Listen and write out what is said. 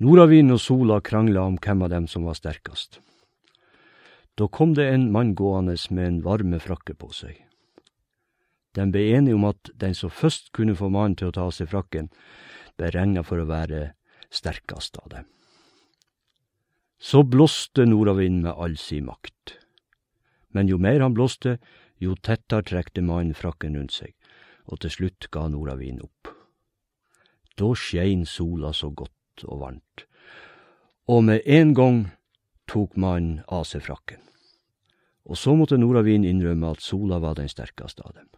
Nordavind og Sola krangla om hvem av dem som var sterkast. Da kom det en mann gående med en varme frakke på seg. De ble enige om at den som først kunne få mannen til å ta av seg frakken, ble regnet for å være sterkast av dem. Så blåste Nordavind med all sin makt. Men jo mer han blåste, jo tettere trekte mannen frakken rundt seg, og til slutt ga Nordavind opp. Da skein sola så godt og varmt, og med en gang tok mannen av seg frakken. Og så måtte Nordavind innrømme at sola var den sterkeste av dem.